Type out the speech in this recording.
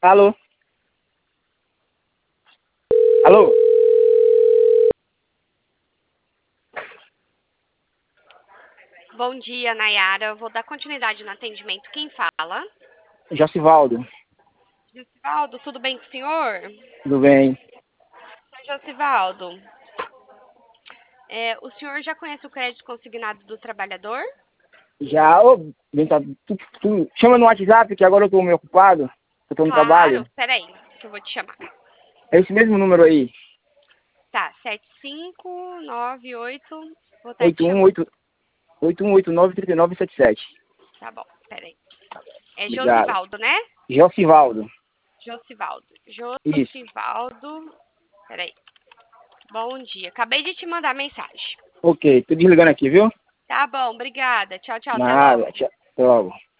Alô? Alô? Bom dia, Nayara. Vou dar continuidade no atendimento. Quem fala? Josivaldo. Josivaldo, tudo bem com o senhor? Tudo bem? Josivaldo, o senhor já conhece o crédito consignado do trabalhador? Já, ô, vem cá, tu chama no WhatsApp que agora eu tô meio ocupado. Eu tô no Claro, trabalho. peraí, que eu vou te chamar. É esse mesmo número aí. Tá, 7598, vou estar te chamando. 818 8189-3977. Tá bom, peraí. É Obrigado. Josivaldo, né? Josivaldo. Josivaldo. Isso. Josivaldo, peraí. Bom dia, acabei de te mandar mensagem. Ok, tô desligando aqui, viu? Tá bom, obrigada. Tchau, tchau, até Nada. logo. Tchau. Até logo.